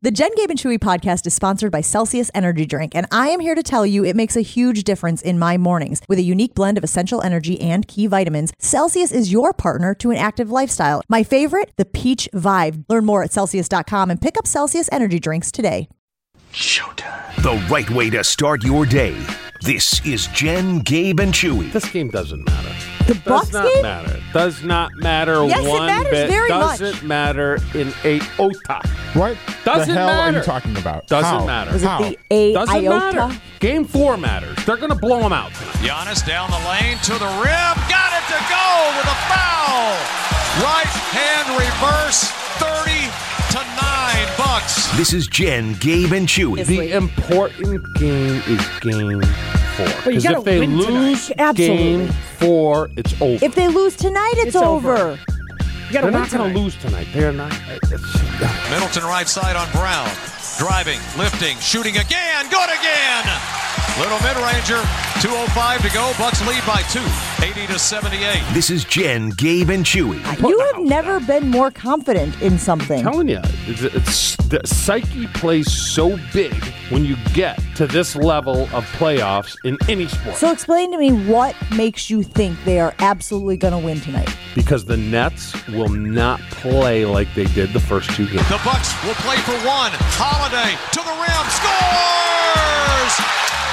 The Jen, Gabe, and Chewy podcast is sponsored by Celsius Energy Drink, and I am here to tell you it makes a huge difference in my mornings. With a unique blend of essential energy and key vitamins, Celsius is your partner to an active lifestyle. My favorite, the Peach Vibe. Learn more at Celsius.com and pick up Celsius Energy Drinks today. Showtime. The right way to start your day. This is Jen, Gabe, and Chewy. This game doesn't matter. The Bucks game? Does not matter. Yes, one it matters bit. very much. Doesn't matter in a iota. What Doesn't the hell matter. are you talking about? Doesn't How? matter. Was How? it the Doesn't iota? matter. Game 4 matters. They're going to blow them out tonight. Giannis down the lane to the rim. Got it to go with a foul. Right hand reverse. 30-9 Bucks. This is Jen, Gabe, and Chewy. The important game is game 4. Well, you Because gotta if they win lose tonight. Absolutely. game 4, it's over. If they lose tonight, it's over. You got to They're win not going tonight. to lose tonight. They're not. Middleton right side on Brown. Driving, lifting, shooting again. Good again. Little mid-ranger. 2:05 to go. Bucks lead by 2. 80-78. This is Jen, Gabe, and Chewy. You have never been more confident in something. I'm telling you, it's the psyche plays so big when you get to this level of playoffs in any sport. So explain to me what makes you think they are absolutely going to win tonight. Because the Nets will not play like they did the first 2 games. The Bucks will play for one. Holiday to the rim. Scores!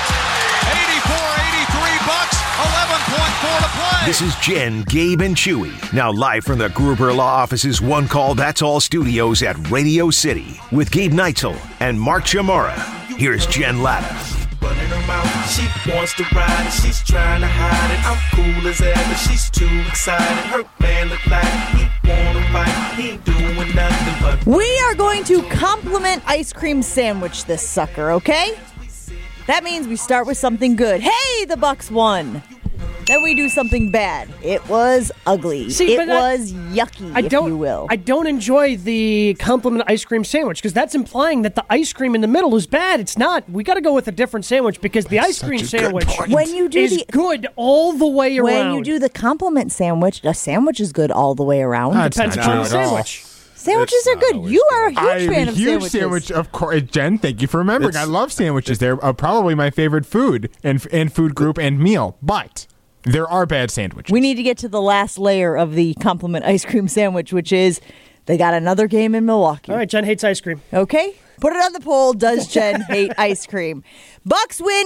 84-83 Bucks. 11.4 to play. This is Jen, Gabe, and Chewy. Now live from the Gruber Law Office's One Call That's All studios at Radio City with Gabe Neitzel and Mark Chamara. Here's Jen Latta. Running her mouth, she wants to ride and she's trying to hide it. I'm cool as ever, she's too excited. Her man look like he wanna fight, he ain't doing nothing but. We are going to compliment ice cream sandwich this sucker, okay? That means we start with something good. Hey, the Bucks won. Then we do something bad. It was ugly. See, it but was yucky, if you will. I don't enjoy the compliment ice cream sandwich because that's implying that the ice cream in the middle is bad. It's not. We got to go with a different sandwich because the ice cream sandwich When you do is good all the way around. When you do the compliment sandwich, a sandwich is good all the way around. That's Depends not upon true the at all. sandwich. Sandwiches It's are not good. always You are a good. huge I'm fan a of huge sandwiches. sandwich, of course. Jen, thank you for remembering. I love sandwiches. They're probably my favorite food and food group and meal. But there are bad sandwiches. We need to get to the last layer of the compliment ice cream sandwich, which is they got another game in Milwaukee. All right, Jen hates ice cream. Okay? Put it on the poll. Does Jen hate ice cream? Bucks win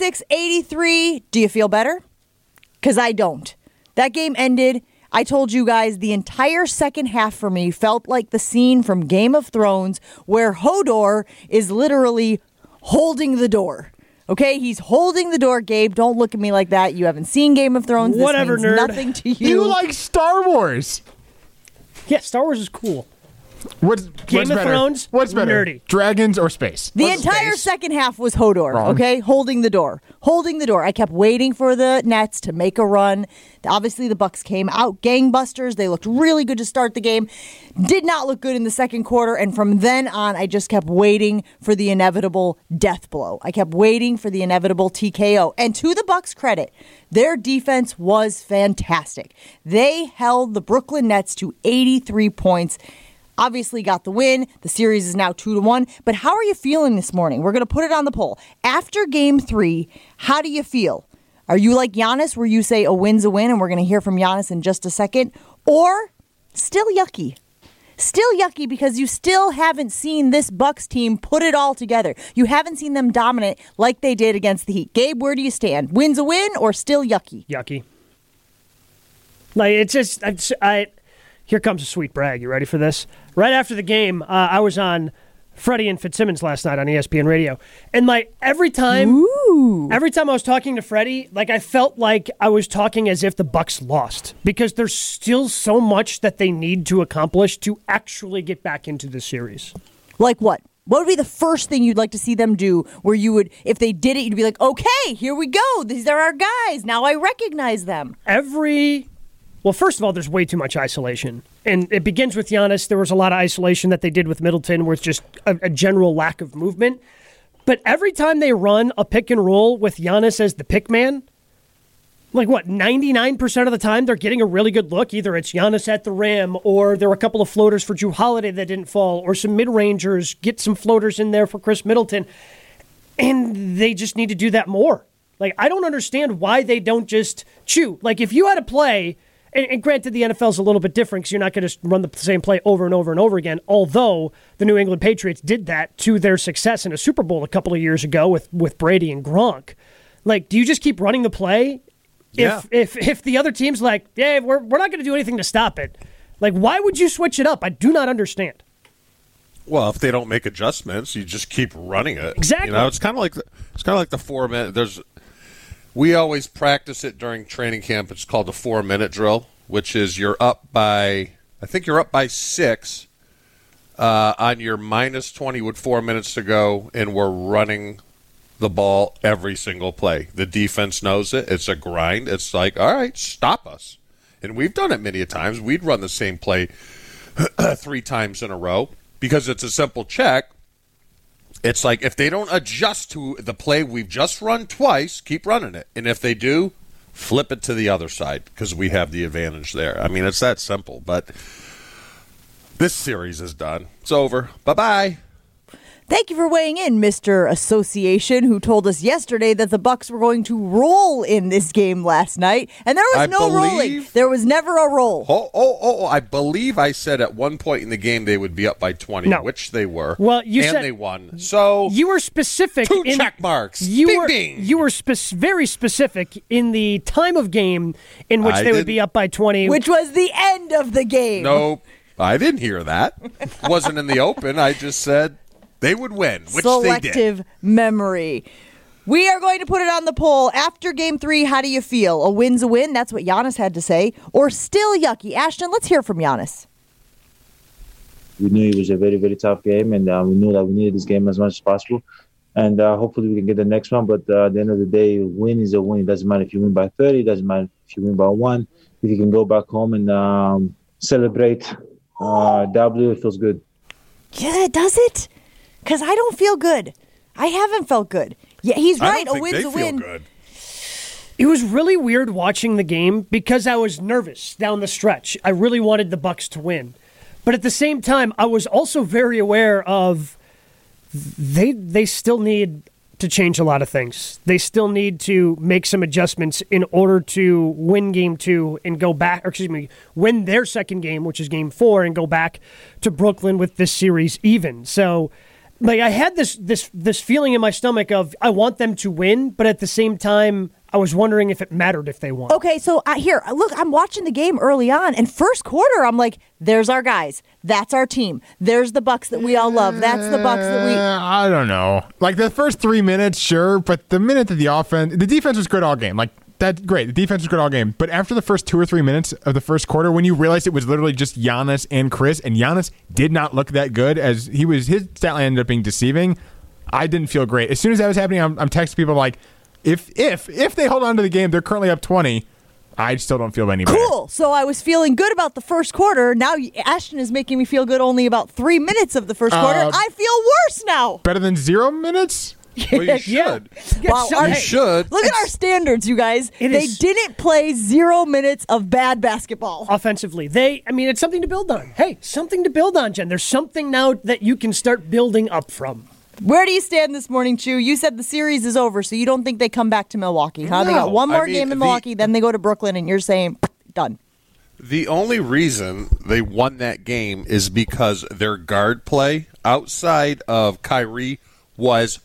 86-83. Do you feel better? Because I don't. That game ended. I told you guys the entire second half for me felt like the scene from Game of Thrones where Hodor is literally holding the door. Okay, he's holding the door. Gabe, don't look at me like that. You haven't seen Game of Thrones. Whatever, this means nerd. nothing to you. You like Star Wars. Yeah, Star Wars is cool. What's Game of better? Thrones, What's better? nerdy. Dragons or space? The entire second half was Hodor, Wrong. okay? Holding the door. Holding the door. I kept waiting for the Nets to make a run. Obviously, the Bucks came out gangbusters. They looked really good to start the game. Did not look good in the second quarter. And from then on, I just kept waiting for the inevitable death blow. I kept waiting for the inevitable TKO. And to the Bucks' credit, their defense was fantastic. They held the Brooklyn Nets to 83 points. Obviously got the win. The series is now 2-1. But how are you feeling this morning? We're going to put it on the poll. After game 3, how do you feel? Are you like Giannis where you say a win's a win, and we're going to hear from Giannis in just a second? Or still yucky? Still yucky because you still haven't seen this Bucks team put it all together. You haven't seen them dominate like they did against the Heat. Gabe, where do you stand? Win's a win or still yucky? Yucky. Like, it's just, here comes a sweet brag. You ready for this? Right after the game, I was on Freddie and Fitzsimmons last night on ESPN Radio. And every time I was talking to Freddie, I felt like I was talking as if the Bucks lost. Because there's still so much that they need to accomplish to actually get back into the series. Like what? What would be the first thing you'd like to see them do where you would, if they did it, you'd be like, okay, here we go. These are our guys. Now I recognize them. Well, first of all, there's way too much isolation. And it begins with Giannis. There was a lot of isolation that they did with Middleton where it's just a general lack of movement. But every time they run a pick and roll with Giannis as the pick man, like what, 99% of the time they're getting a really good look. Either it's Giannis at the rim, or there were a couple of floaters for Jrue Holiday that didn't fall, or some mid-rangers, get some floaters in there for Chris Middleton. And they just need to do that more. Like, I don't understand why they don't just chew. Like, if you had a play, and granted the NFL's a little bit different because you're not going to run the same play over and over and over again, although the New England Patriots did that to their success in a Super Bowl a couple of years ago with Brady and Gronk. Like, do you just keep running the play? Yeah. If the other team's like, yeah, we're not going to do anything to stop it, like, why would you switch it up? I do not understand. Well, if they don't make adjustments, you just keep running it. Exactly. You know, it's kind of like the 4 minute. We always practice it during training camp. It's called the 4 minute drill, which is you're up by 6 on your minus 20 with 4 minutes to go, and we're running the ball every single play. The defense knows it. It's a grind. It's like, all right, stop us. And we've done it many a times. We'd run the same play 3 times in a row because it's a simple check. It's like if they don't adjust to the play we've just run twice, keep running it. And if they do, flip it to the other side because we have the advantage there. I mean, it's that simple. But this series is done. It's over. Bye-bye. Thank you for weighing in, Mr. Association, who told us yesterday that the Bucks were going to roll in this game last night, and there was rolling. There was never a roll. I believe I said at one point in the game they would be up by 20, which they were. Well, you said they won. So you were specific. 2 check marks. Bing. You were very specific in the time of game in which they would be up by 20, which was the end of the game. Nope, I didn't hear that. Wasn't in the open. I just said they would win, which Selective they did. Memory. We are going to put it on the poll. After Game 3, how do you feel? A win's a win? That's what Giannis had to say. Or still yucky? Ashton, let's hear from Giannis. We knew it was a very, very tough game, and we knew that we needed this game as much as possible. And hopefully we can get the next one. But at the end of the day, win is a win. It doesn't matter if you win by 30. It doesn't matter if you win by 1. If you can go back home and celebrate W, it feels good. Yeah, does it? Because I don't feel good. I haven't felt good. Yeah, he's right. A win's a win. Good. It was really weird watching the game because I was nervous down the stretch. I really wanted the Bucks to win. But at the same time, I was also very aware of they still need to change a lot of things. They still need to make some adjustments in order to win Game 2 and go back, win their second game, which is Game 4, and go back to Brooklyn with this series even. So, like, I had this feeling in my stomach of I want them to win, but at the same time, I was wondering if it mattered if they won. Okay, so look, I'm watching the game early on, and first quarter, I'm like, there's our guys. That's our team. There's the Bucks that we all love. That's the Bucks that we... I don't know. Like, the first 3 minutes, sure, but the minute that the defense was good all game. Like, that's great. The defense was good all game. But after the first 2 or 3 minutes of the first quarter, when you realized it was literally just Giannis and Chris, and Giannis did not look that good, as his stat line ended up being deceiving, I didn't feel great. As soon as that was happening, I'm texting people like, if they hold on to the game, they're currently up 20. I still don't feel any better. Cool. So I was feeling good about the first quarter. Now Ashton is making me feel good only about 3 minutes of the first quarter. I feel worse now. Better than 0 minutes? Well, you should. Wow, you should. Look at our standards, you guys. They didn't play 0 minutes of bad basketball. Offensively. It's something to build on. Hey, something to build on, Jen. There's something now that you can start building up from. Where do you stand this morning, Chew? You said the series is over, so you don't think they come back to Milwaukee, huh? No. They got one more game in Milwaukee, then they go to Brooklyn, and you're saying, done. The only reason they won that game is because their guard play outside of Kyrie was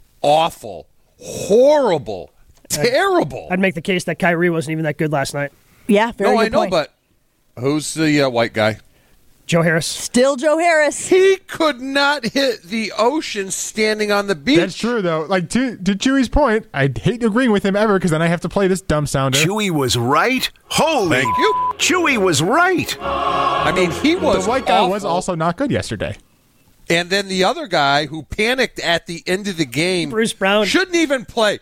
awful, horrible, terrible. I'd make the case that Kyrie wasn't even that good last night. Yeah, very good point. But who's the white guy? Joe Harris. Still Joe Harris. He could not hit the ocean standing on the beach. That's true, though. Like, to Chewy's point, I hate agreeing with him ever because then I have to play this dumb sounder. Chewy was right. Holy. Thank you. Chewy was right. I mean, he was The white guy awful. was also not good yesterday. And then the other guy who panicked at the end of the game, Bruce Brown, shouldn't even play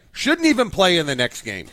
in the next game.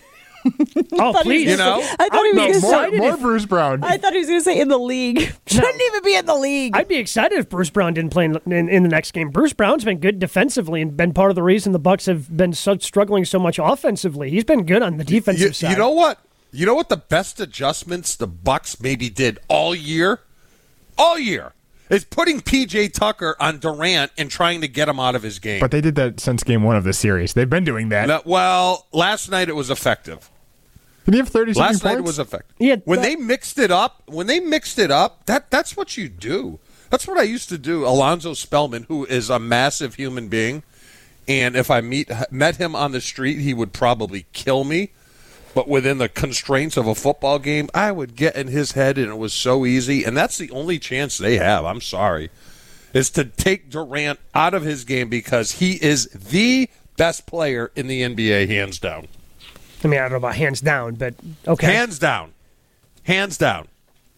Oh, please. You know? I thought he was going to say More Bruce Brown. I thought he was going to say in the league. Shouldn't even be in the league. I'd be excited if Bruce Brown didn't play in the next game. Bruce Brown's been good defensively and been part of the reason the Bucks have been struggling so much offensively. He's been good on the defensive side. You know what? You know what the best adjustments the Bucks maybe did all year? All year. Is putting P.J. Tucker on Durant and trying to get him out of his game. But they did that since game 1 of this series. They've been doing that. No, well, last night it was effective. Did he have 30 Last points? night it was effective. Yeah, when they mixed it up, that's what you do. That's what I used to do. Alonzo Spellman, who is a massive human being, and if I met him on the street, he would probably kill me. But within the constraints of a football game, I would get in his head, and it was so easy. And that's the only chance they have, I'm sorry, is to take Durant out of his game because he is the best player in the NBA, hands down. I mean, I don't know about hands down, but okay. Hands down. Hands down.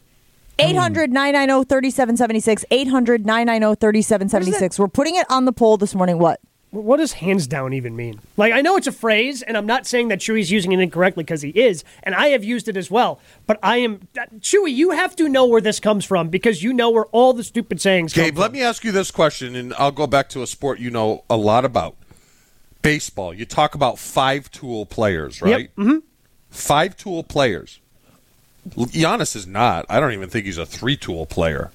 800-990-3776. 800-990-3776. We're putting it on the poll this morning. What does hands down even mean? Like, I know it's a phrase, and I'm not saying that Chewy's using it incorrectly because he is, and I have used it as well. But Chewy, you have to know where this comes from because you know where all the stupid sayings come Gabe, from. let me ask you this question, and I'll go back to a sport you know a lot about. Baseball. You talk about 5-tool players, right? Yep. Mm-hmm. 5-tool players. Giannis is not. I don't even think he's a 3-tool player.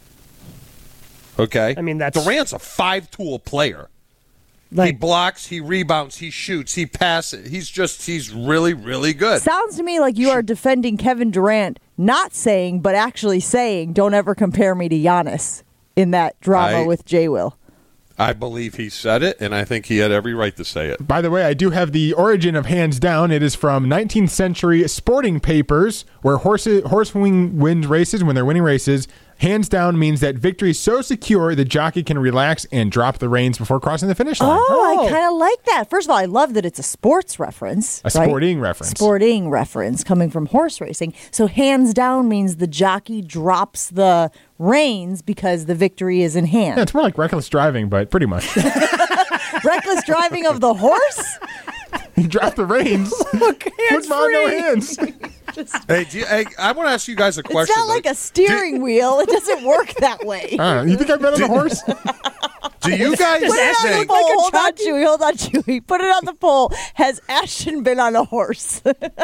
Okay? I mean, that's... Durant's a 5-tool player. He blocks, he rebounds, he shoots, he passes. He's really, really good. Sounds to me like you are defending Kevin Durant, not saying, but actually saying, don't ever compare me to Giannis in that drama with J. Will. I believe he said it, and I think he had every right to say it. By the way, I do have the origin of hands down. It is from 19th century sporting papers where horsewing wins races when they're winning races. Hands down means that victory is so secure the jockey can relax and drop the reins before crossing the finish line. Oh, I kind of like that. First of all, I love that it's a sports reference. A sporting reference. Sporting reference coming from horse racing. So hands down means the jockey drops the reins because the victory is in hand. Yeah, it's more like reckless driving, but pretty much. Reckless driving of the horse? You drop the reins. Look, hands Put no hands. Hey, I want to ask you guys a question. It's not like a steering wheel. It doesn't work that way. You think I bet on the horse? Do you guys think... Hold on, Chewy. Put it on the poll. Has Ashton been on a horse?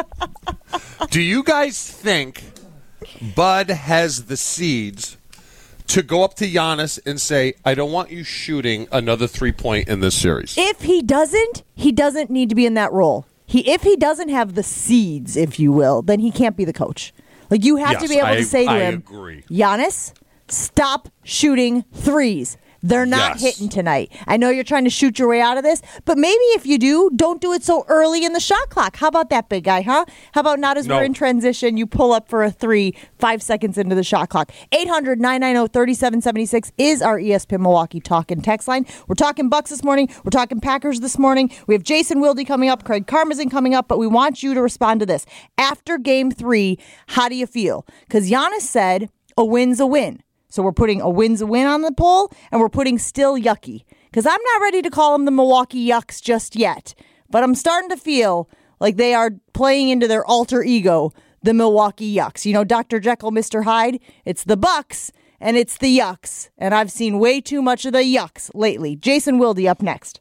Do you guys think Bud has the seeds to go up to Giannis and say, I don't want you shooting another 3-point in this series? If he doesn't need to be in that role. If he doesn't have the seeds, if you will, then he can't be the coach. Like, you have to be able to say to him, agree. Giannis, stop shooting threes. They're not hitting tonight. I know you're trying to shoot your way out of this, but maybe if you do, don't do it so early in the shot clock. How about that, big guy, huh? How about not as we're in transition, you pull up for a 3 5 seconds into the shot clock. 800-990-3776 is our ESPN Milwaukee talk and text line. We're talking Bucks this morning. We're talking Packers this morning. We have Jason Wilde coming up, Craig Karmazin coming up, but we want you to respond to this. After Game 3, how do you feel? Because Giannis said a win's a win. So we're putting a win's a win on the poll, and we're putting still yucky. Because I'm not ready to call them the Milwaukee Yucks just yet. But I'm starting to feel like they are playing into their alter ego, the Milwaukee Yucks. You know, Dr. Jekyll, Mr. Hyde? It's the Bucks, and it's the Yucks. And I've seen way too much of the Yucks lately. Jason Wilde up next.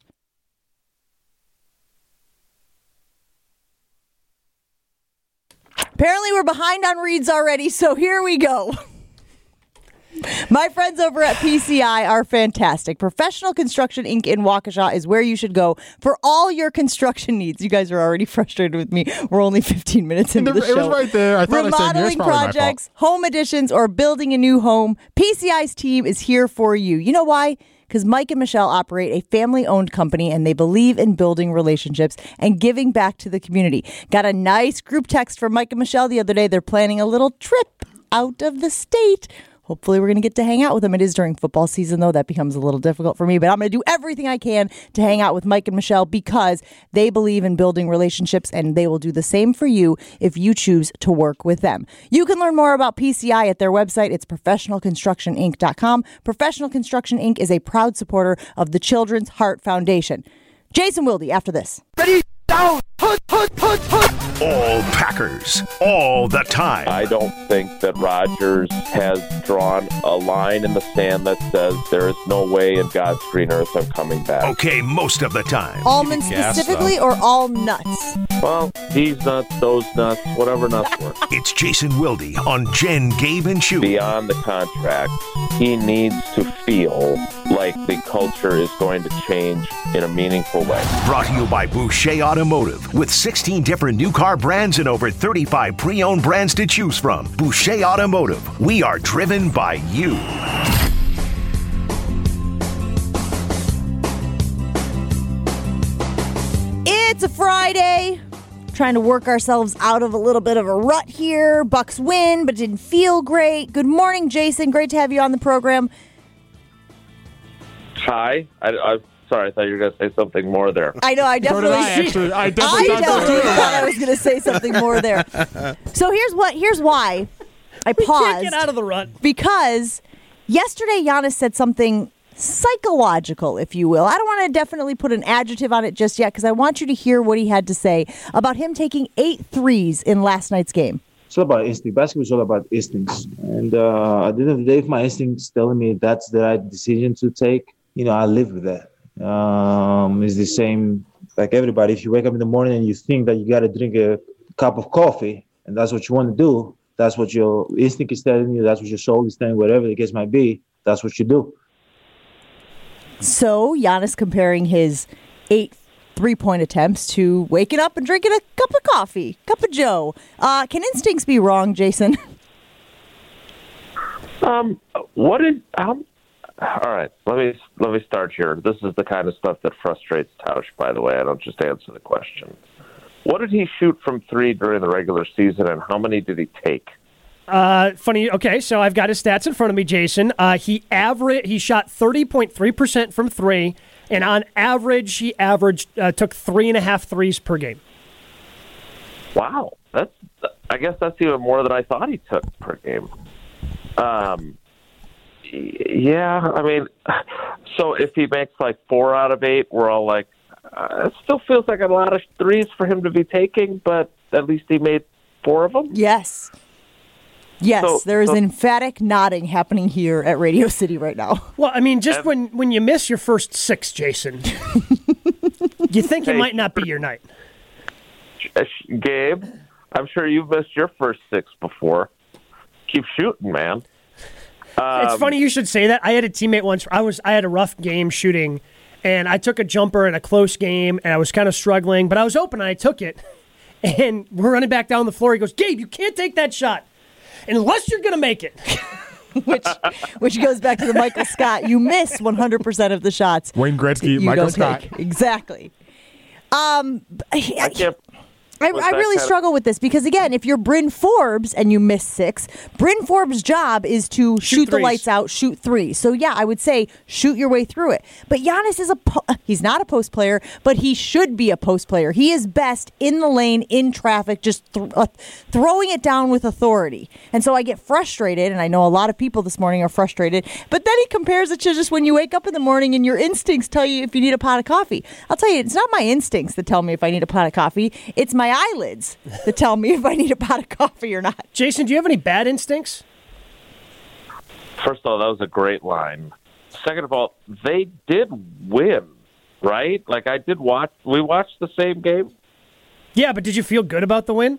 Apparently we're behind on reads already, so here we go. My friends over at PCI are fantastic. Professional Construction Inc. in Waukesha is where you should go for all your construction needs. You guys are already frustrated with me. We're only 15 minutes into the show. It was right there. I thought Remodeling projects, home additions, or building a new home, PCI's team is here for you. You know why? Because Mike and Michelle operate a family-owned company, and they believe in building relationships and giving back to the community. Got a nice group text from Mike and Michelle the other day. They're planning a little trip out of the state. Hopefully we're going to get to hang out with them. It is during football season, though. That becomes a little difficult for me. But I'm going to do everything I can to hang out with Mike and Michelle because they believe in building relationships, and they will do the same for you if you choose to work with them. You can learn more about PCI at their website. It's professionalconstructioninc.com. Professional Construction Inc. is a proud supporter of the Children's Heart Foundation. Jason Wilde after this. Ready, down, All Packers, all the time. I don't think that Rodgers has drawn a line in the sand that says there is no way in God's green earth I'm coming back. Okay, most of the time. Almonds specifically or all nuts? Well, these nuts, those nuts, whatever nuts work. It's Jason Wilde on Jen, Gabe, and Chewy. Beyond the contract, he needs to feel like the culture is going to change in a meaningful way. Brought to you by Boucher Automotive. With 16 different new car brands and over 35 pre-owned brands to choose from. Boucher Automotive. We are driven by you. It's a Friday. Trying to work ourselves out of a little bit of a rut here. Bucks win, but didn't feel great. Good morning, Jason. Great to have you on the program. Hi. I'm sorry. I thought you were going to say something more there. I know. I definitely. I definitely thought I was going to say something more there. So here's why I paused. Can't get out of the rut. Because yesterday Giannis said something psychological, if you will. I don't want to definitely put an adjective on it just yet because I want you to hear what he had to say about him taking 8 threes in last night's game. It's all about instinct. Basketball is all about instincts. And at the end of the day, if my instinct's telling me that's the right decision to take, I live with that. It's the same like everybody. If you wake up in the morning and you think that you got to drink a cup of coffee and that's what you want to do, that's what your instinct is telling you, that's what your soul is telling, whatever the case might be, that's what you do. So Giannis comparing his 8 3-point attempts to waking up and drinking a cup of coffee, cup of joe. Can instincts be wrong, Jason? All right, let me start here. This is the kind of stuff that frustrates Tausch, by the way. I don't just answer the question. What did he shoot from 3 during the regular season, and how many did he take? Funny. Okay, so I've got his stats in front of me, Jason. He shot 30.3% from 3, and on average, he took 3.5 threes per game. Wow, I guess that's even more than I thought he took per game. Yeah, I mean, so if he makes like 4 out of 8, we're all like, it still feels like a lot of threes for him to be taking, but at least he made 4 of them? Yes. Yes, there is emphatic nodding happening here at Radio City right now. Well, I mean, just when you miss your first 6, Jason, you think it might not be your night. Gabe, I'm sure you've missed your first 6 before. Keep shooting, man. It's funny you should say that. I had a teammate once. I had a rough game shooting, and I took a jumper in a close game, and I was kind of struggling, but I was open, and I took it. And we're running back down the floor. He goes, Gabe, you can't take that shot unless you're going to make it. which goes back to the Michael Scott. You miss 100% of the shots. Wayne Gretzky, Michael Scott. Exactly. I really struggle with this because, again, if you're Bryn Forbes and you miss 6, Bryn Forbes' job is to shoot the lights out, shoot 3. So, yeah, I would say shoot your way through it. But Giannis is he's not a post player, but he should be a post player. He is best in the lane, in traffic, just throwing it down with authority. And so I get frustrated, and I know a lot of people this morning are frustrated, but then he compares it to just when you wake up in the morning and your instincts tell you if you need a pot of coffee. I'll tell you, it's not my instincts that tell me if I need a pot of coffee. It's my eyelids that tell me if I need a pot of coffee or not. Jason, do you have any bad instincts? First of all, that was a great line. Second of all, they did win, right? Like we watched the same game. Yeah, but did you feel good about the win?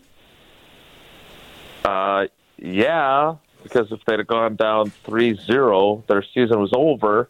Yeah, because if they'd have gone down 3-0, their season was over.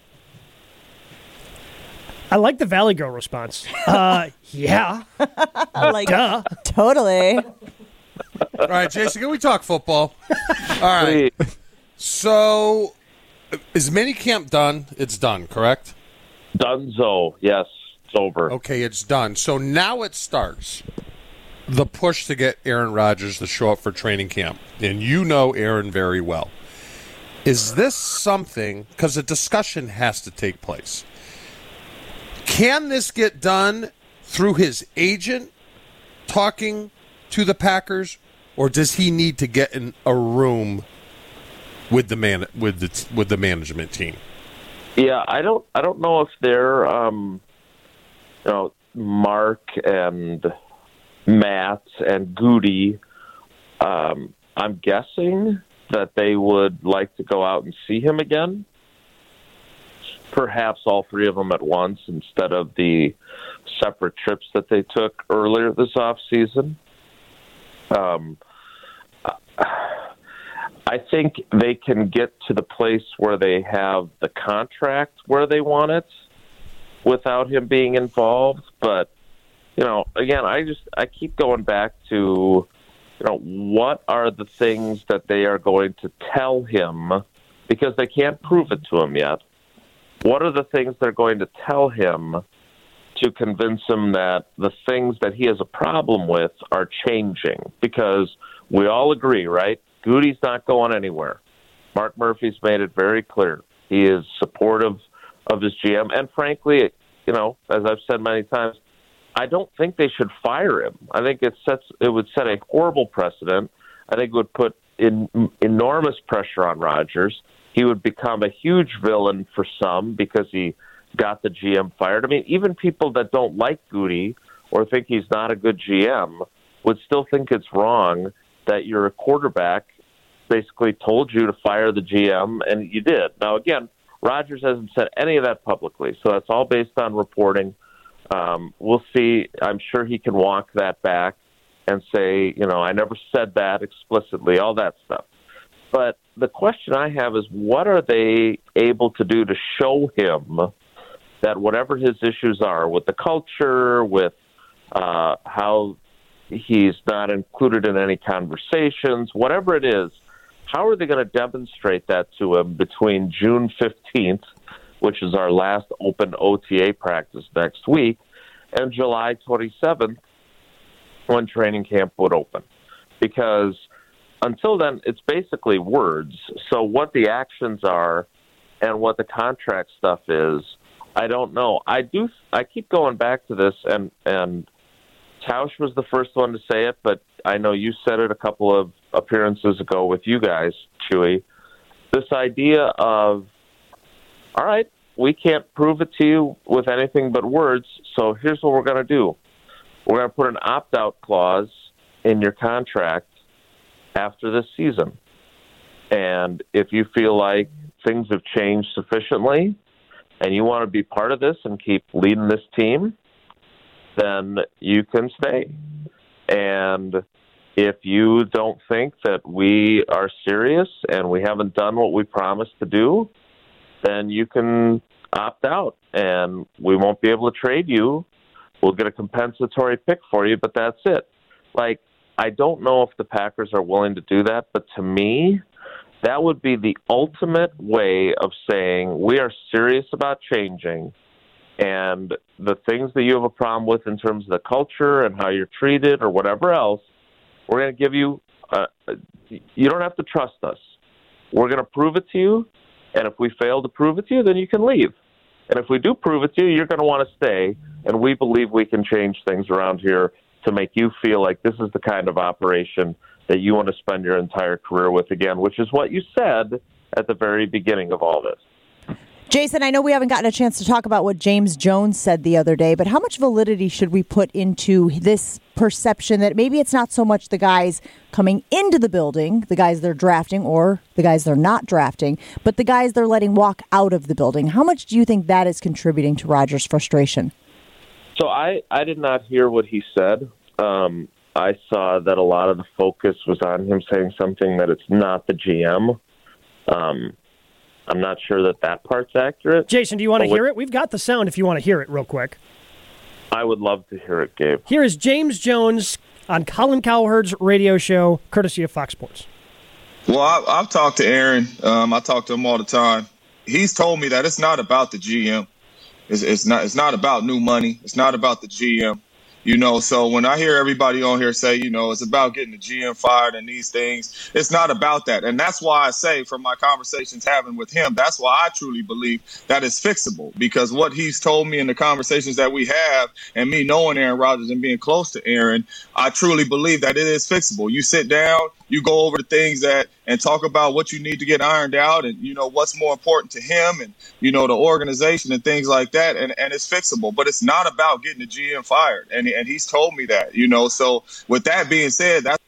I like the Valley Girl response. Yeah. Like, duh. Totally. All right, Jason, can we talk football? All right. So, is minicamp done? It's done, correct? Dunzo, yes. It's over. Okay, it's done. So now it starts. The push to get Aaron Rodgers to show up for training camp. And you know Aaron very well. Is this something, because a discussion has to take place, can this get done through his agent talking to the Packers, or does he need to get in a room with the management team? Yeah, I don't know if they're Mark and Matt and Goody, I'm guessing that they would like to go out and see him again. Perhaps all three of them at once instead of the separate trips that they took earlier this offseason. I think they can get to the place where they have the contract where they want it without him being involved. But, again, I keep going back to, what are the things that they are going to tell him, because they can't prove it to him yet. What are the things they're going to tell him to convince him that the things that he has a problem with are changing? Because we all agree, right? Goody's not going anywhere. Mark Murphy's made it very clear. He is supportive of his GM. And frankly, as I've said many times, I don't think they should fire him. I think it would set a horrible precedent. I think it would put enormous pressure on Rodgers. He would become a huge villain for some because he got the GM fired. I mean, even people that don't like Goody or think he's not a good GM would still think it's wrong that your quarterback basically told you to fire the GM, and you did. Now, again, Rodgers hasn't said any of that publicly, so that's all based on reporting. We'll see. I'm sure he can walk that back and say, I never said that explicitly, all that stuff. But the question I have is, what are they able to do to show him that whatever his issues are with the culture, with how he's not included in any conversations, whatever it is, how are they going to demonstrate that to him between June 15th, which is our last open OTA practice next week, and July 27th, when training camp would open? Because until then, it's basically words. So what the actions are and what the contract stuff is, I don't know. I keep going back to this, and Tausch was the first one to say it, but I know you said it a couple of appearances ago with you guys, Chewy. This idea of, all right, we can't prove it to you with anything but words, so here's what we're going to do. We're going to put an opt-out clause in your contract after this season. And if you feel like things have changed sufficiently and you want to be part of this and keep leading this team, then you can stay. And if you don't think that we are serious and we haven't done what we promised to do, then you can opt out and we won't be able to trade you. We'll get a compensatory pick for you, but that's it. I don't know if the Packers are willing to do that, but to me, that would be the ultimate way of saying we are serious about changing, and the things that you have a problem with in terms of the culture and how you're treated or whatever else, we're going to give you, you don't have to trust us. We're going to prove it to you, and if we fail to prove it to you, then you can leave. And if we do prove it to you, you're going to want to stay, and we believe we can change things around here to make you feel like this is the kind of operation that you want to spend your entire career with again, which is what you said at the very beginning of all this. Jason, I know we haven't gotten a chance to talk about what James Jones said the other day, but how much validity should we put into this perception that maybe it's not so much the guys coming into the building, the guys they're drafting or the guys they're not drafting, but the guys they're letting walk out of the building? How much do you think that is contributing to Rodgers' frustration? So I did not hear what he said. I saw that a lot of the focus was on him saying something that it's not the GM. I'm not sure that part's accurate. Jason, do you want to hear it? We've got the sound if you want to hear it real quick. I would love to hear it, Gabe. Here is James Jones on Colin Cowherd's radio show, courtesy of Fox Sports. Well, I've talked to Aaron. I talk to him all the time. He's told me that it's not about the GM. It's not about new money. It's not about the GM. So when I hear everybody on here say, it's about getting the GM fired and these things, it's not about that. And that's why I say from my conversations having with him, that's why I truly believe that it's fixable, because what he's told me in the conversations that we have and me knowing Aaron Rodgers and being close to Aaron, I truly believe that it is fixable. You sit down, you go over the things and talk about what you need to get ironed out and, what's more important to him and, the organization and things like that. And it's fixable. But it's not about getting the GM fired. And he's told me that, So with that being said, that's.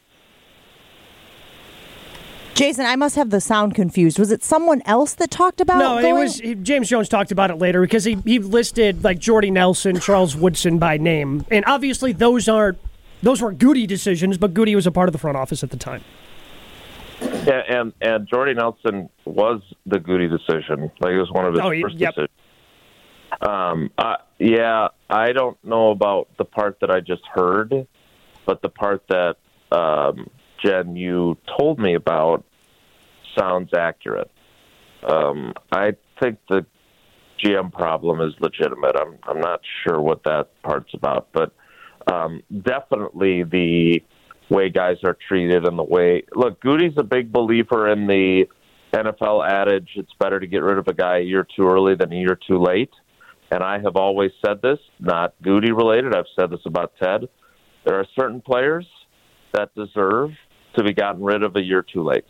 Jason, I must have the sound confused. Was it someone else that talked about No, it was James Jones talked about it later because he listed like Jordy Nelson, Charles Woodson by name. And obviously those weren't Goody decisions, but Goody was a part of the front office at the time. Yeah, and Jordy Nelson was the Goody decision. Like, it was one of his first decisions. I don't know about the part that I just heard, but the part that Jen, you told me about sounds accurate. I think the GM problem is legitimate. I'm not sure what that part's about, but definitely the way guys are treated and the way. Look, Goody's a big believer in the NFL adage: it's better to get rid of a guy a year too early than a year too late. And I have always said this, not Goody related. I've said this about Ted. There are certain players that deserve to be gotten rid of a year too late.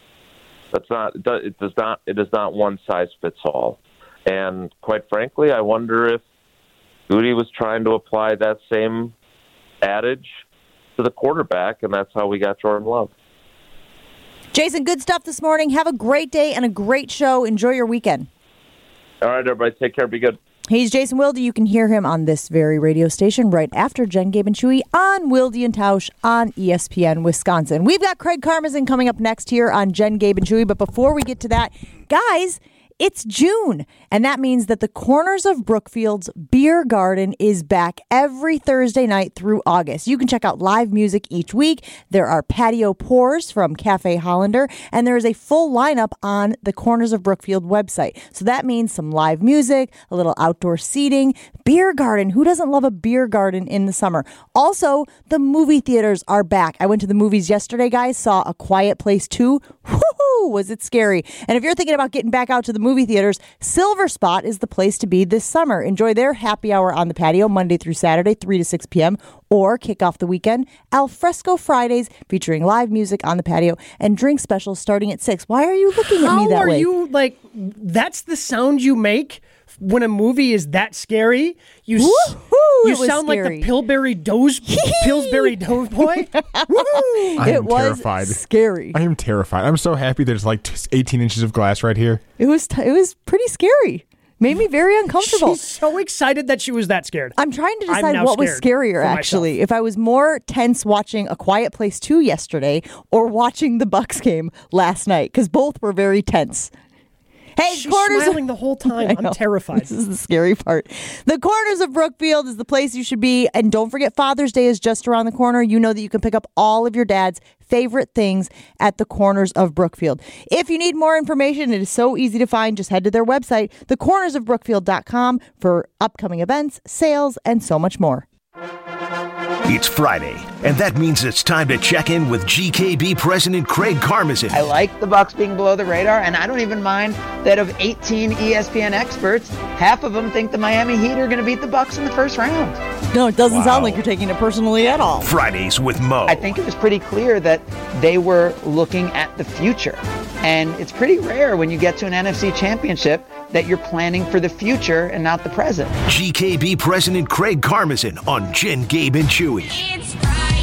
It is not one size fits all. And quite frankly, I wonder if Goody was trying to apply that same adage to the quarterback, and that's how we got Jordan Love. Jason, good stuff this morning. Have a great day and a great show. Enjoy your weekend. All right, everybody, take care. Be good. He's Jason Wilde. You can hear him on this very radio station right after Jen, Gabe, and Chewy on Wilde and Tausch on ESPN Wisconsin. We've got Craig Karmazin coming up next here on Jen, Gabe, and Chewy. But before we get to that, guys, it's June, and that means that the Corners of Brookfield's Beer Garden is back every Thursday night through August. You can check out live music each week. There are patio pours from Cafe Hollander, and there is a full lineup on the Corners of Brookfield website. So that means some live music, a little outdoor seating, beer garden. Who doesn't love a beer garden in the summer? Also, the movie theaters are back. I went to the movies yesterday, guys, saw A Quiet Place 2. Woohoo! Was it scary? And if you're thinking about getting back out to the movie theaters, Silver Spot is the place to be this summer. Enjoy their happy hour on the patio Monday through Saturday, 3 to 6 p.m., or kick off the weekend, Al Fresco Fridays, featuring live music on the patio and drink specials starting at 6. Why are you looking at me that way? How are you, that's the sound you make when a movie is that scary? You sound like the Pillsbury Doughboy. It was terrified. Scary. I am terrified. I'm so happy there's 18 inches of glass right here. It was pretty scary. Made me very uncomfortable. She's so excited that she was that scared. I'm trying to decide what was scarier, actually. If I was more tense watching A Quiet Place 2 yesterday or watching the Bucks game last night, because both were very tense. Hey, she's smiling the whole time. I'm terrified. This is the scary part. The Corners of Brookfield is the place you should be. And don't forget, Father's Day is just around the corner. You know that you can pick up all of your dad's favorite things at the Corners of Brookfield. If you need more information, it is so easy to find. Just head to their website, thecornersofbrookfield.com, for upcoming events, sales, and so much more. It's Friday, and that means it's time to check in with GKB President Craig Karmazin. I like the Bucks being below the radar, and I don't even mind that of 18 ESPN experts, half of them think the Miami Heat are going to beat the Bucks in the first round. No, it doesn't sound like you're taking it personally at all. Fridays with Mo. I think it was pretty clear that they were looking at the future. And it's pretty rare when you get to an NFC championship that you're planning for the future and not the present. GKB President Craig Karmazin on Jen, Gabe, and Chewy. It's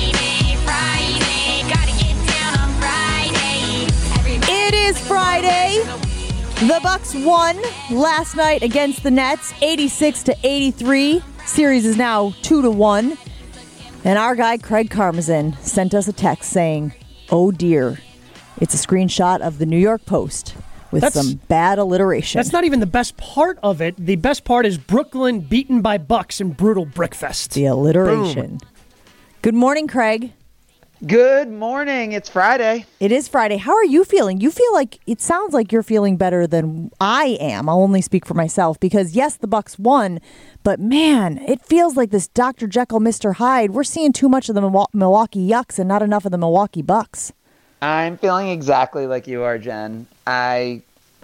Friday, gotta get down on Friday. It is Friday. The Bucks won last night against the Nets, 86-83. Series is now 2-1. And our guy Craig Karmazin sent us a text saying, "Oh dear." It's a screenshot of the New York Post with some bad alliteration. That's not even the best part of it. The best part is Brooklyn beaten by Bucks in brutal brickfest. The alliteration. Boom. Good morning, Craig. Good morning. It's Friday. It is Friday. How are you feeling? You feel like, it sounds like you're feeling better than I am. I'll only speak for myself because, yes, the Bucks won, but man, it feels like this Dr. Jekyll, Mr. Hyde. We're seeing too much of the Milwaukee Yucks and not enough of the Milwaukee Bucks. I'm feeling exactly like you are, Jen. I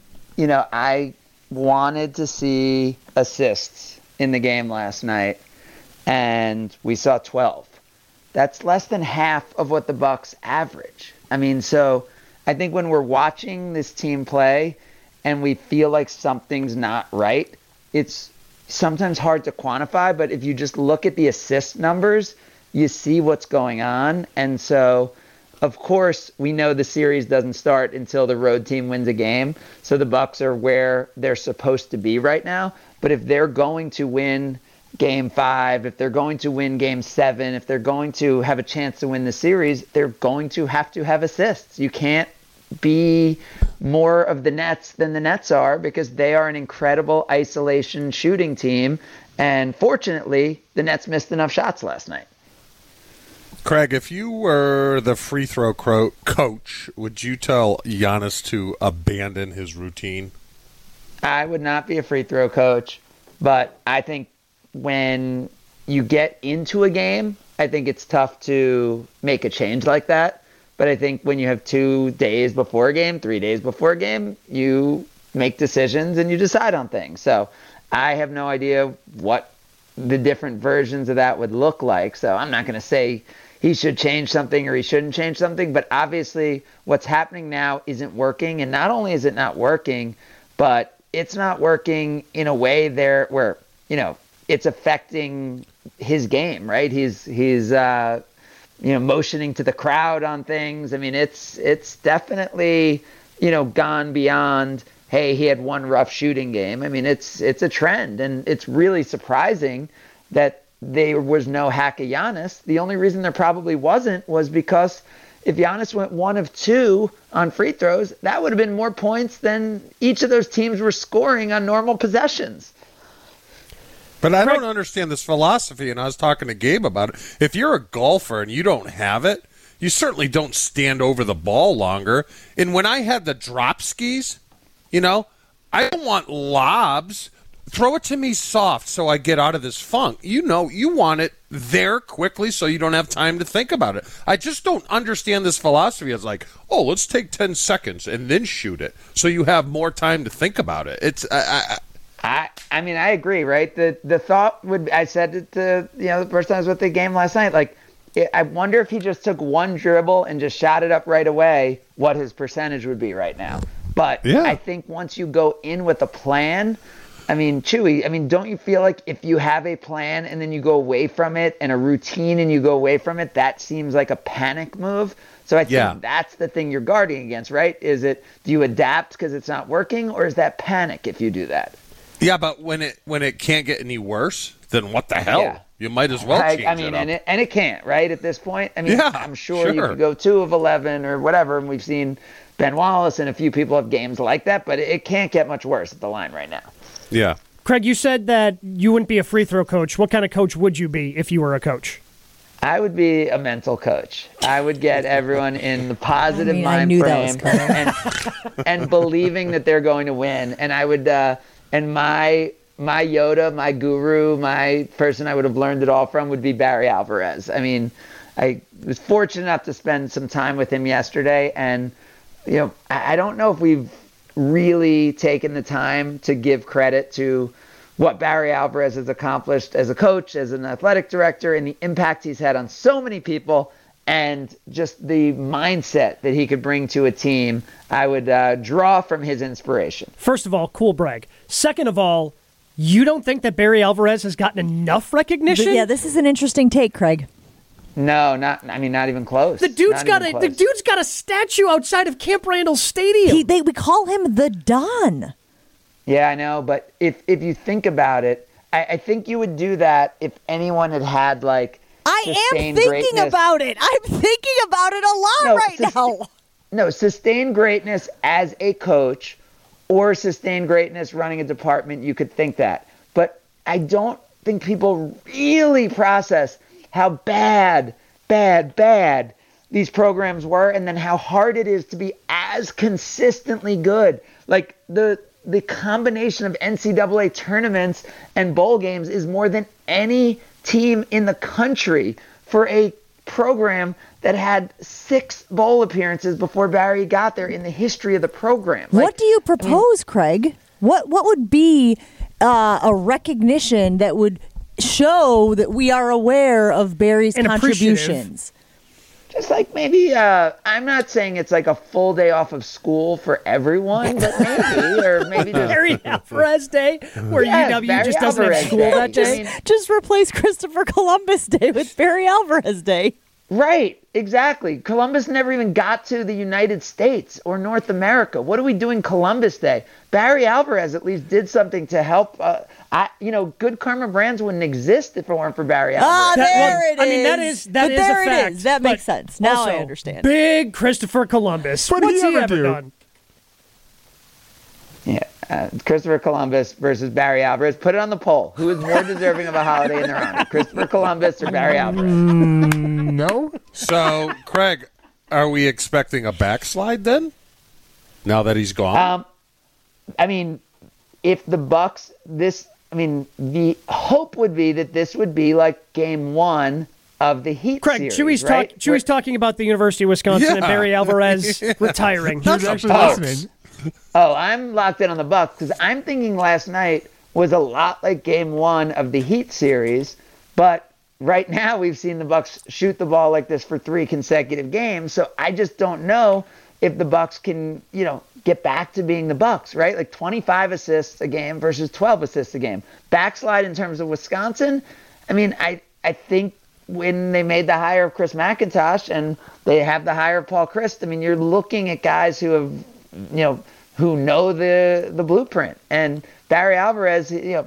wanted to see assists in the game last night, and we saw 12. That's less than half of what the Bucks average. I mean, so I think when we're watching this team play and we feel like something's not right, it's sometimes hard to quantify, but if you just look at the assist numbers, you see what's going on. And so, of course, we know the series doesn't start until the road team wins a game. So the Bucks are where they're supposed to be right now. But if they're going to win Game 5, if they're going to win Game 7, if they're going to have a chance to win the series, they're going to have assists. You can't be more of the Nets than the Nets are, because they are an incredible isolation shooting team. And fortunately, the Nets missed enough shots last night. Craig, if you were the free throw coach, would you tell Giannis to abandon his routine? I would not be a free throw coach, but I think when you get into a game, I think it's tough to make a change like that. But I think when you have 2 days before a game, 3 days before a game, you make decisions and you decide on things. So I have no idea what the different versions of that would look like. So I'm not going to say he should change something or he shouldn't change something. But obviously what's happening now isn't working. And not only is it not working, but it's not working in a way there where, you know, it's affecting his game, right? He's motioning to the crowd on things. I mean, it's definitely, gone beyond, hey, he had one rough shooting game. I mean, it's a trend, and it's really surprising that there was no hack of Giannis. The only reason there probably wasn't was because if Giannis went 1 of 2 on free throws, that would have been more points than each of those teams were scoring on normal possessions. But I don't understand this philosophy, and I was talking to Gabe about it. If you're a golfer and you don't have it, you certainly don't stand over the ball longer. And when I had the drop skis, I don't want lobs. Throw it to me soft so I get out of this funk. You want it there quickly so you don't have time to think about it. I just don't understand this philosophy. It's like, oh, let's take 10 seconds and then shoot it so you have more time to think about it. It's I mean, I agree, right? The thought would, I said it to, the first time I was with the game last night, like, I wonder if he just took one dribble and just shot it up right away, what his percentage would be right now. But yeah. I think once you go in with a plan, I mean, Chewy, don't you feel like if you have a plan and then you go away from it, and a routine and you go away from it, that seems like a panic move? So I think that's the thing you're guarding against, right? Do you adapt because it's not working, or is that panic if you do that? Yeah, but when it can't get any worse, then what the hell? Yeah. You might as well change it up. And it can't, right, at this point? I mean, I'm sure you could go 2 of 11 or whatever, and we've seen Ben Wallace and a few people have games like that, but it can't get much worse at the line right now. Yeah. Craig, you said that you wouldn't be a free throw coach. What kind of coach would you be if you were a coach? I would be a mental coach. I would get everyone in the positive mind frame and believing that they're going to win. And I would, and my Yoda, my guru, my person I would have learned it all from would be Barry Alvarez. I mean, I was fortunate enough to spend some time with him yesterday, and I don't know if we've really taken the time to give credit to what Barry Alvarez has accomplished as a coach, as an athletic director, and the impact he's had on so many people, and just the mindset that he could bring to a team. I would draw from his inspiration. First of all, cool brag. Second of all, you don't think that Barry Alvarez has gotten enough recognition? Yeah, this is an interesting take, Craig. No, not even close. The dude's got a statue outside of Camp Randall Stadium. We call him the Don. Yeah, I know, but if you think about it, I think you would do that if anyone had like I am thinking about it. I'm thinking about it a lot now. No, sustained greatness as a coach or sustained greatness running a department, you could think that. But I don't think people really process how bad these programs were, and then how hard it is to be as consistently good. Like the combination of NCAA tournaments and bowl games is more than any team in the country for a program that had 6 bowl appearances before Barry got there in the history of the program. What do you propose, Craig? What would be a recognition that would show that we are aware of Barry's And contributions. Just like maybe, I'm not saying it's like a full day off of school for everyone, but maybe, or maybe just Barry Alvarez Day, where Yes, UW Barry just doesn't have Alvarez school Day. that day. I mean, Just replace Christopher Columbus Day with Barry Alvarez Day. right, exactly. Columbus never even got to the United States or North America. What are we doing Columbus Day? Barry Alvarez at least did something to help. Good Karma Brands wouldn't exist if it weren't for Barry Alvarez. There it is. I mean, that is But a there it fact. is. That makes but sense. Now also, I understand. Big Christopher Columbus. What did What's he he ever ever do? done? Yeah, Christopher Columbus versus Barry Alvarez. Put it on the poll. Who is more deserving of a holiday in their honor, Christopher Columbus or Barry Alvarez? No. So, Craig, are we expecting a backslide then? Now that he's gone? I mean, if the Bucks, the hope would be that this would be like game one of the Heat Craig, series, right? Chewy's talking about the University of Wisconsin and Yeah. Barry Alvarez retiring. He was actually Bucks. listening. Oh, I'm locked in on the Bucks because I'm thinking last night was a lot like game one of the Heat series, but right now we've seen the Bucks shoot the ball like this for 3 consecutive games, so I just don't know if the Bucks can, get back to being the Bucks, right? Like 25 assists a game versus 12 assists a game. Backslide in terms of Wisconsin. I mean, I think when they made the hire of Chris McIntosh and they have the hire of Paul Christ, I mean, you're looking at guys who have, who know the blueprint. And Barry Alvarez,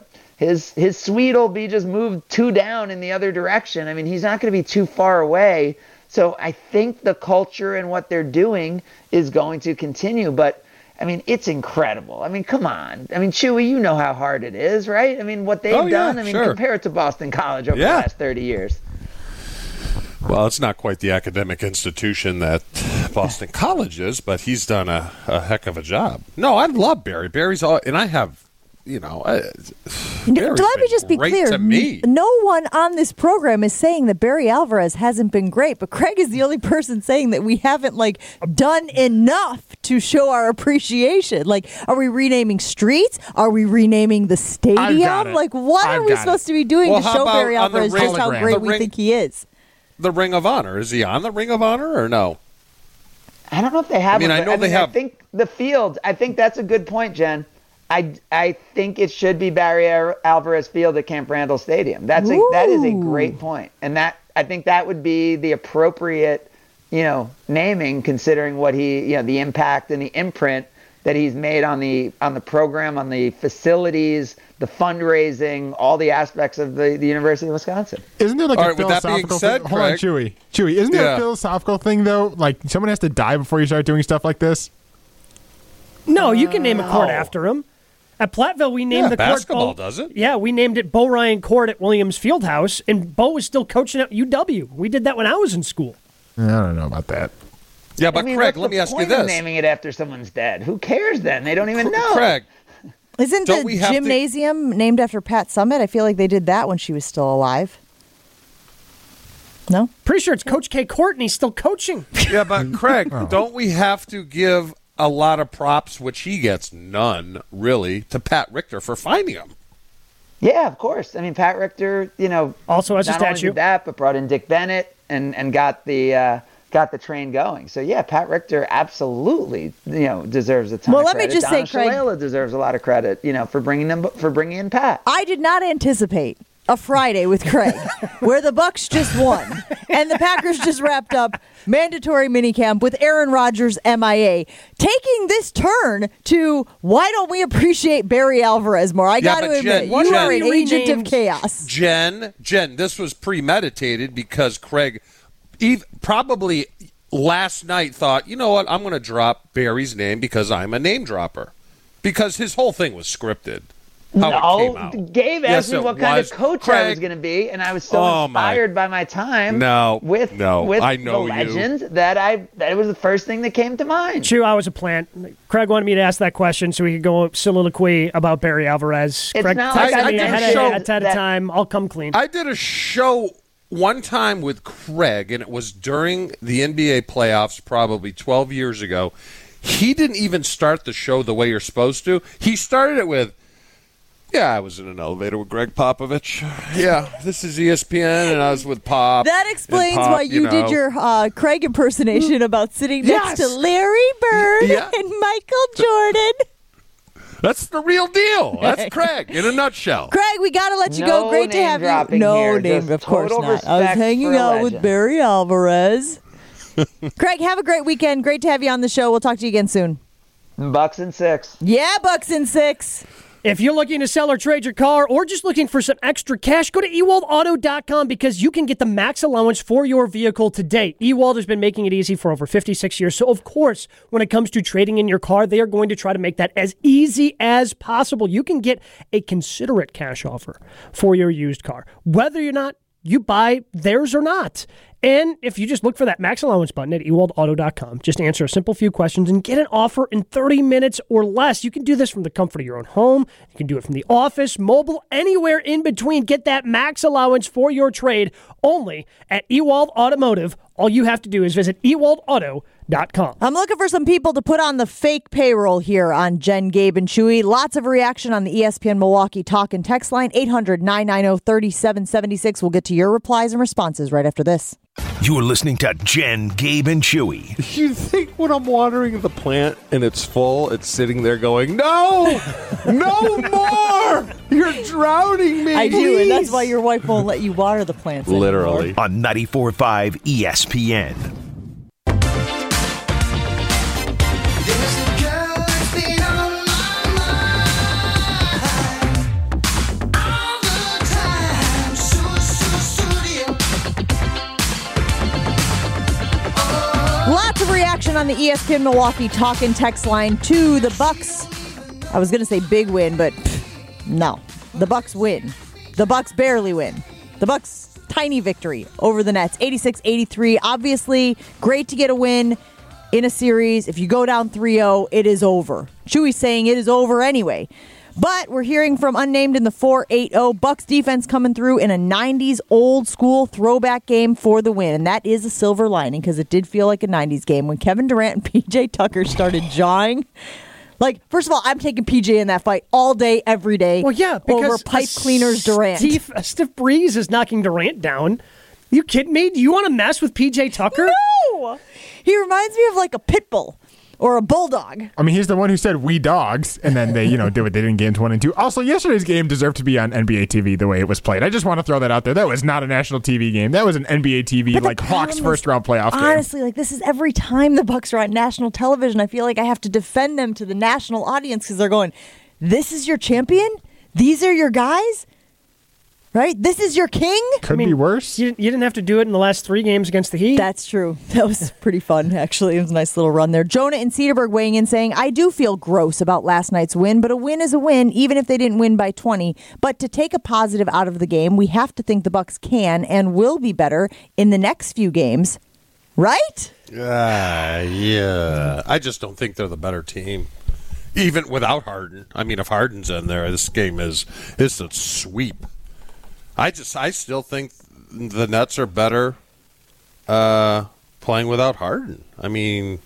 his suite will be just moved 2 down in the other direction. I mean, he's not going to be too far away. So I think the culture and what they're doing is going to continue. But, I mean, it's incredible. I mean, come on. I mean, Chewy, you know how hard it is, right? I mean, what they've done, I mean, sure. compare it to Boston College over the last 30 years. Well, it's not quite the academic institution that Boston College is, but he's done a heck of a job. No, I love Barry. Barry's all, and I have, Barry's Let me just be great clear. to me. No one on this program is saying that Barry Alvarez hasn't been great, but Craig is the only person saying that we haven't done enough to show our appreciation. Like, are we renaming streets? Are we renaming the stadium? it. Like, what I've are we got supposed it. to be doing Well, to how show about Barry on the Alvarez just how hologram? great The we ring- think he is? The Ring of Honor. Is he on the Ring of Honor or no? I don't know if they have. I mean, one, I but, know they have- I think the field. I think that's a good point, Jen. I think it should be Barry Alvarez Field at Camp Randall Stadium. That is a great point, and I think that would be the appropriate, naming considering what he, the impact and the imprint that he's made on the program, on the facilities, the fundraising, all the aspects of the University of Wisconsin. Isn't there like All a right, with that being philosophical said, thing? Hold on, Craig. Chewy, isn't there Yeah. a philosophical thing though? Like someone has to die before you start doing stuff like this? No, you can name a court after him. At Platteville, we named the court. basketball does it. Yeah, we named it Bo Ryan Court at Williams Fieldhouse, and Bo was still coaching at UW. We did that when I was in school. I don't know about that. Yeah, but I mean, Craig, what's let the me ask you point of this. naming it after someone's dead. Who cares then? They don't even know. Craig, Isn't Don't the we have to- gymnasium named after Pat Summitt? I feel like they did that when she was still alive. No? Pretty sure it's Coach K Court, and he's still coaching. yeah, but Craig, don't we have to give a lot of props, which he gets none, really, to Pat Richter for finding him? Yeah, of course. I mean, Pat Richter, Also has a not only statue. did that, but brought in Dick Bennett and got the train going. So yeah, Pat Richter absolutely, deserves a ton Well, of let me credit. just say, Donna Craig- Shalala deserves a lot of credit, for bringing in Pat. I did not anticipate a Friday with Craig where the Bucks just won and the Packers just wrapped up mandatory minicamp with Aaron Rodgers MIA, taking this turn to why don't we appreciate Barry Alvarez more? I got to but admit, Jen- you Jen- are an we agent of renamed- chaos. Jen, this was premeditated because Craig probably last night thought, you know what, I'm going to drop Barry's name because I'm a name dropper. Because his whole thing was scripted. How it came out. Gabe Yes, asked me it what kind was. of coach I Craig- was going to be, and I was so Oh, my- inspired by my time with I know the you. legend that it was the first thing that came to mind. Chew, I was a plant. Craig wanted me to ask that question so we could go soliloquy about Barry Alvarez. It's Craig not texted like I me did a ahead show of that- time. I'll come clean. I did a show one time with Craig, and it was during the NBA playoffs probably 12 years ago. He didn't even start the show the way you're supposed to. He started it with, Yeah, I was in an elevator with Greg Popovich. Yeah, this is ESPN, and I was with Pop. That explains Pop, why you did your Craig impersonation about sitting next to Larry Bird and Michael Jordan. That's the real deal. That's Craig in a nutshell. Craig, we got to let you No go. Great to name have you. dropping No here, name, just of course total not. I was respect hanging for a out with legend. Barry Alvarez. Craig, have a great weekend. Great to have you on the show. We'll talk to you again soon. Bucks and 6. Yeah, Bucks and 6. If you're looking to sell or trade your car or just looking for some extra cash, go to ewaldauto.com because you can get the max allowance for your vehicle today. Ewald has been making it easy for over 56 years. So, of course, when it comes to trading in your car, they are going to try to make that as easy as possible. You can get a considerate cash offer for your used car, whether or not you buy theirs or not. And if you just look for that max allowance button at ewaldauto.com, just answer a simple few questions and get an offer in 30 minutes or less. You can do this from the comfort of your own home. You can do it from the office, mobile, anywhere in between. Get that max allowance for your trade only at Ewald Automotive. All you have to do is visit ewaldauto.com. I'm looking for some people to put on the fake payroll here on Jen, Gabe, and Chewy. Lots of reaction on the ESPN Milwaukee talk and text line, 800-990-3776. We'll get to your replies and responses right after this. You're listening to Jen, Gabe, and Chewy. You think when I'm watering the plant and it's full, it's sitting there going, no, no more. You're drowning me. I do, please. and that's why your wife won't let you water the plants Literally. anymore. On 94.5 ESPN. Lots of reaction on the ESPN Milwaukee talk and text line to the Bucks. I was going to say big win, but no. The Bucks win. The Bucks barely win. The Bucks tiny victory over the Nets, 86-83. Obviously, great to get a win in a series. If you go down 3-0, it is over. Chewy's saying it is over anyway. But we're hearing from unnamed in the 4-8-0. Bucks defense coming through in a 90s old school throwback game for the win. And that is a silver lining because it did feel like a 90s game when Kevin Durant and PJ Tucker started jawing. Like, first of all, I'm taking PJ in that fight all day, every day. Well, yeah, because over pipe cleaners Durant. A stiff breeze is knocking Durant down. You kidding me? Do you want to mess with PJ Tucker? No! He reminds me of like a pit bull. Or a bulldog. I mean, he's the one who said "we dogs," and then they, did what they did in games 1 and 2. Also, yesterday's game deserved to be on NBA TV the way it was played. I just want to throw that out there. That was not a national TV game. That was an NBA TV, like Hawks first round playoff game. Honestly, like this is every time the Bucks are on national television, I feel like I have to defend them to the national audience because they're going, "This is your champion. These are your guys." Right? This is your king? Could be worse. You didn't have to do it in the last 3 games against the Heat. That's true. That was pretty fun, actually. It was a nice little run there. Jonah in Cedarburg weighing in saying, I do feel gross about last night's win, but a win is a win, even if they didn't win by 20. But to take a positive out of the game, we have to think the Bucks can and will be better in the next few games. Right? Yeah. I just don't think they're the better team. Even without Harden. I mean, if Harden's in there, this game it's a sweep. I still think the Nets are better playing without Harden. I mean,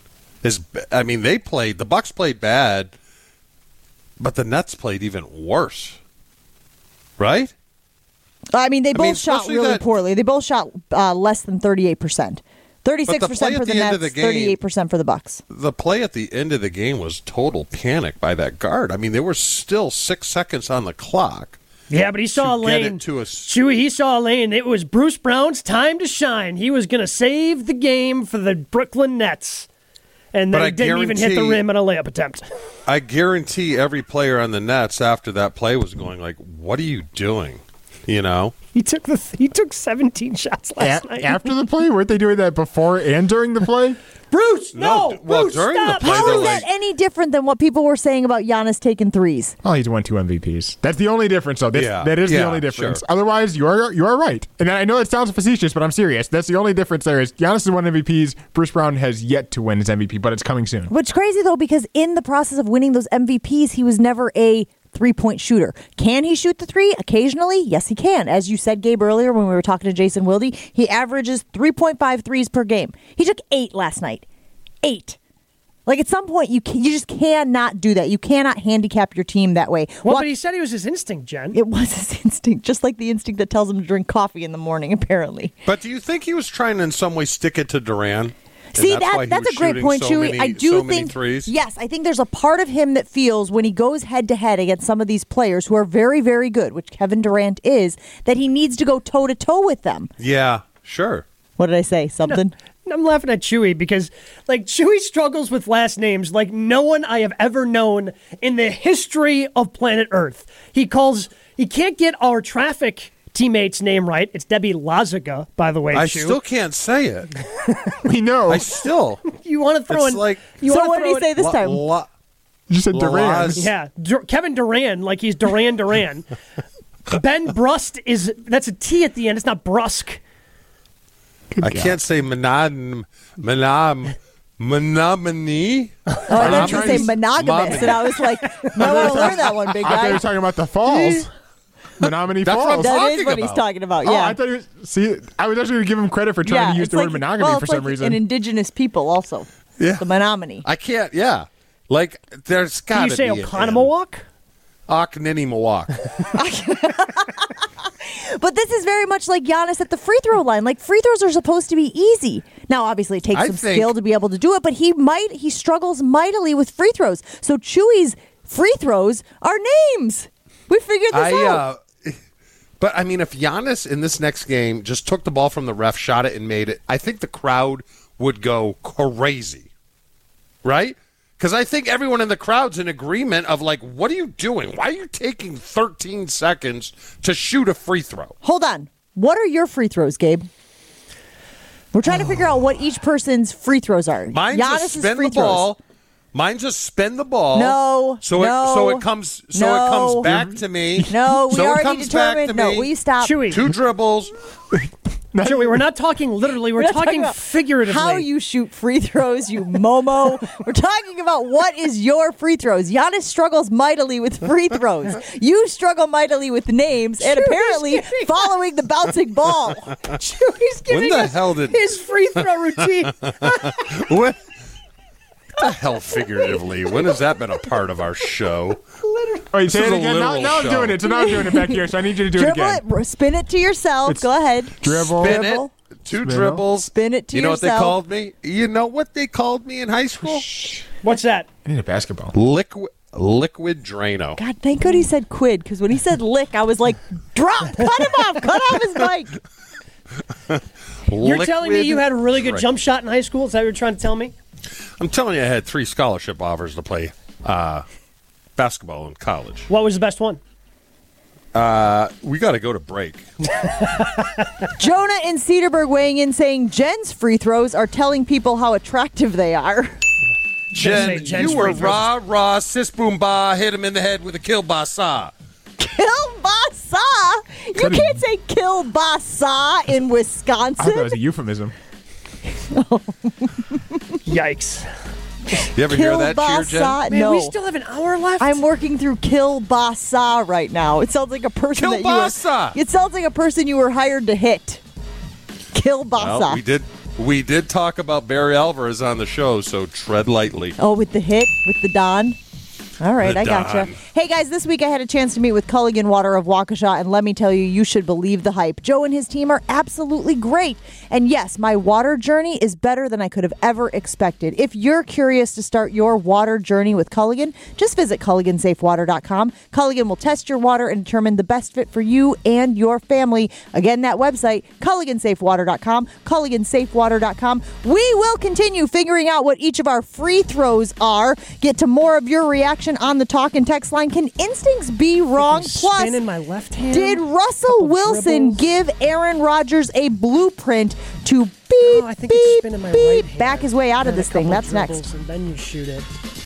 the Bucks played bad, but the Nets played even worse. Right? I mean, they both shot really poorly. They both shot less than 38%. 36% for the Nets, 38% for the Bucks. The play at the end of the game was total panic by that guard. I mean, there were still 6 seconds on the clock. Yeah, but he saw a lane. Chewy, he saw a lane. It was Bruce Brown's time to shine. He was going to save the game for the Brooklyn Nets. And then he didn't even hit the rim on a layup attempt. I guarantee every player on the Nets after that play was going like, what are you doing? You know? He took 17 shots last night. After the play? Weren't they doing that before and during the play? Bruce, no! Bruce, during stop! the play, How is that any different than what people were saying about Giannis taking threes? Oh, he's won 2 MVPs. That's the only difference, though. That is the only difference. Sure. Otherwise, you are right. And I know it sounds facetious, but I'm serious. That's the only difference there is Giannis has won MVPs. Bruce Brown has yet to win his MVP, but it's coming soon. Which crazy, though, because in the process of winning those MVPs, he was never a three-point shooter. Can he shoot the three? Occasionally, yes, he can. As you said, Gabe, earlier when we were talking to Jason Wilde, he averages 3.5 threes per game. He took 8 last night. 8. Like at some point, you just cannot do that. You cannot handicap your team that way. Well, but he said it was his instinct, Jen. It was his instinct, just like the instinct that tells him to drink coffee in the morning, apparently. But do you think he was trying to in some way stick it to Durant? See, that's a great point, Chewy. I do think, yes, I think there's a part of him that feels when he goes head-to-head against some of these players who are very, very good, which Kevin Durant is, that he needs to go toe-to-toe with them. Yeah, sure. What did I say? Something? No, I'm laughing at Chewy because, like, Chewy struggles with last names like no one I have ever known in the history of planet Earth. He can't get our traffic teammate's name right. It's Debbie Lazaga, by the way. I Chew. still can't say it. We know. I still. You want to throw in? Like, so what did he say this time? You said Duran. Yeah, Kevin Durant, like he's Duran Duran. Ben Brust that's a T at the end. It's not Brusque. I can't say Menominee. Oh, I thought you say monogamous, and I was like, I want to learn that one, big I thought you guy. were talking about the falls. Menominee Falls. That is what he's talking about, yeah. Oh, I thought you I was actually going to give him credit for trying to use the word monogamy for some reason. An indigenous people also. Yeah. The Menominee. I can't, yeah. Like, there's got to be. Can you say Oconomowoc? Ocninimawak. But this is very much like Giannis at the free throw line. Like, free throws are supposed to be easy. Now, obviously, it takes some skill to be able to do it, but he struggles mightily with free throws. So Chewy's free throws are names. We figured this out. But, I mean, if Giannis in this next game just took the ball from the ref, shot it, and made it, I think the crowd would go crazy. Right? Because I think everyone in the crowd's in agreement of, like, what are you doing? Why are you taking 13 seconds to shoot a free throw? Hold on. What are your free throws, Gabe? We're trying to figure out what each person's free throws are. Mine's just spin the ball. Mine's just spin the ball. No. So it comes back to me. No, we so already it comes determined. back to No, me. will you stop? Chewy. 2 dribbles. Chewy, we're not talking literally. We're not talking about figuratively. How you shoot free throws, you Momo. We're talking about what is your free throws. Giannis struggles mightily with free throws. You struggle mightily with names and apparently following the bouncing ball. Chewy's giving When the hell did his free throw routine. What the hell figuratively? When has that been a part of our show? Wait, say This it is a again. Now literal I'm show. doing it. So now I'm doing it back here. So I need you to do it again. Dribble it, spin it to yourself. Go ahead. Dribble. Spin Dribble. it. 2 Spin dribbles. Spin it to You know what they yourself. called me? You know what they called me in high school? What's that? I need a basketball. Liquid Drano. God, thank God he said quid, because when he said lick, I was like, cut him off, cut off his mic. You're telling me you had a really good Drano. jump shot in high school? Is that what you're trying to tell me? I'm telling you, I had 3 scholarship offers to play basketball in college. What was the best one? We got to go to break. Jonah in Cedarburg weighing in saying Jen's free throws are telling people how attractive they are. Jen, Jen's you were free throws. rah, sis boom ba, hit him in the head with a kielbasa. Kielbasa? You can't say kielbasa in I Wisconsin. thought it was a euphemism. Yikes. You ever hear that cheer, Jen? Kielbasa? Man, No. we still have an hour left. I'm working through kielbasa right now. It sounds like a person Kielbasa! It sounds like a person you were hired to hit. Kielbasa. Well, we did talk about Barry Alvarez on the show, so tread lightly. Oh, with the hit? With the Don? All right, The I gotcha. Don. Hey, guys, this week I had a chance to meet with Culligan Water of Waukesha, and let me tell you, you should believe the hype. Joe and his team are absolutely great. And yes, my water journey is better than I could have ever expected. If you're curious to start your water journey with Culligan, just visit CulliganSafeWater.com. Culligan will test your water and determine the best fit for you and your family. Again, that website, CulliganSafeWater.com, CulliganSafeWater.com. We will continue figuring out what each of our free throws are. Get to more of your reaction on the talk and text line. Can instincts be wrong? Plus, spin in my left hand. did Russell couple Wilson dribbles. give Aaron Rodgers a blueprint to beep, Oh, I think it's spin in my right beep, hand. back his way out of Then a this thing? couple That's dribbles, next. And then you shoot it.